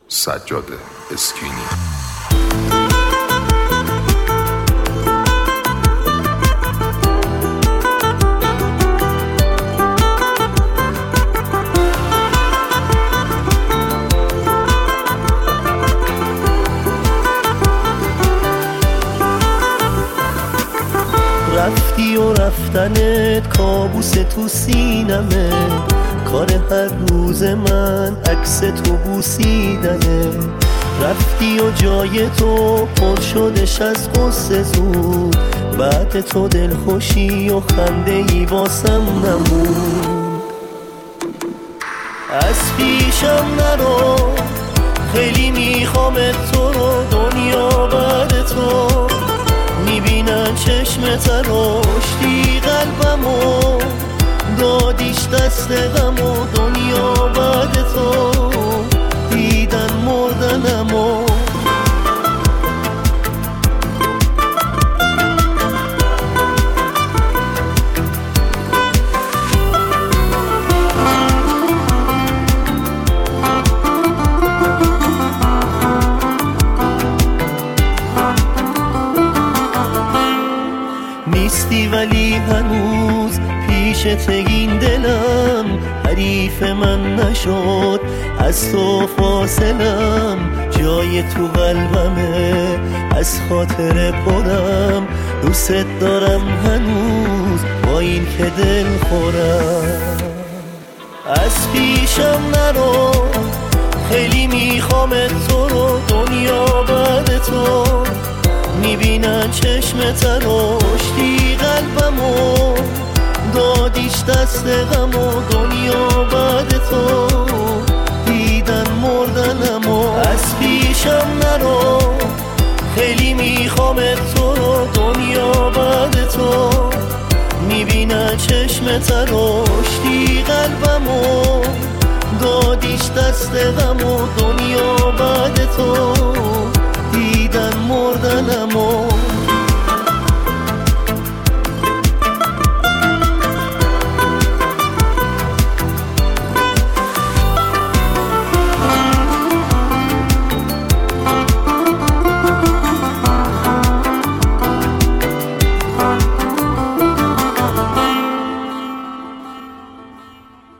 سجاد اسکینی. رفتی و رفتنت کابوس تو سینمه، کار هر روز من عکس تو بوسیدنه. رفتی و جای تو پر شدش از غصه زود، بعد تو دلخوشی و خنده ای واسم نمون. از پیشم نرو، خیلی میخوامت تو رو، دنیا بعد تو میبینن چشمت رشدی قلبمو، دادیش دست غم و دنیا بعد تو دیدن مردنمو. نیستی ولی هنوز پیشت این دلم حریف من نشد، از تو فاصلم جای تو قلبمه، از خاطر پرم دوست دارم هنوز با این که دل خورم. از پیشم نرو، خیلی میخوامت تو رو، دنیا بعد تو میبینن چشمت رشدی قلبمو، دادیش دست غم و دنیا بعد تو دیدن مردنمو. از پیشم نرو، خیلی میخوامت تو رو، دنیا بعد تو میبینن چشمت رشدی قلبمو، دادیش دست غم و دنیا بعد تو